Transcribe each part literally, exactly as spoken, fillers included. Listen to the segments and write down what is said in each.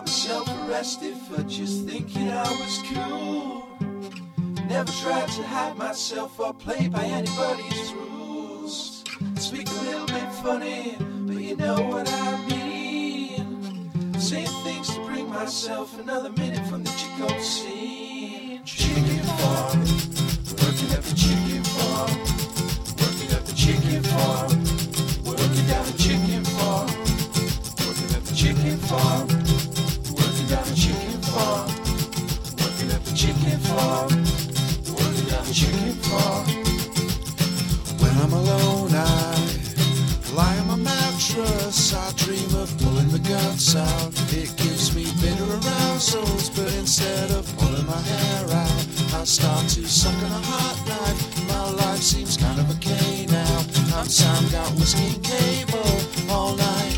myself arrested for just thinking I was cool. Never tried to hide myself or play by anybody's rules. Speak a little bit funny, but you know what I mean. Saying things to bring myself another minute from the Chico scene. Chicken farm, working at the chicken farm. Working at the chicken farm. Working down the chicken farm. Working at the chicken farm. Working down the chicken farm. Working at the chicken farm. Working down the chicken farm. When I'm alone, I lie on my mattress. I dream of pulling the guts out. It gives me bitter arousals, but instead of pulling my hair out, I start to suck on a hot knife. My life seems kind of okay now. I'm Sam, got whiskey and cable all night.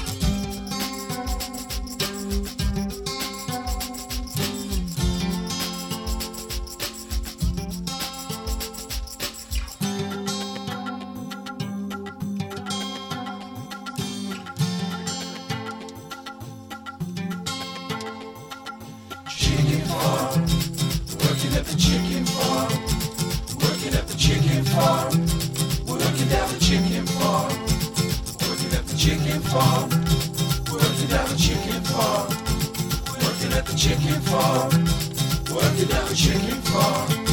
Chicken farm, working at the chicken farm. Working at the chicken farm. Working down the chicken farm. Working at the chicken farm. Working down the chicken farm. Working at the chicken farm. Working down the chicken farm.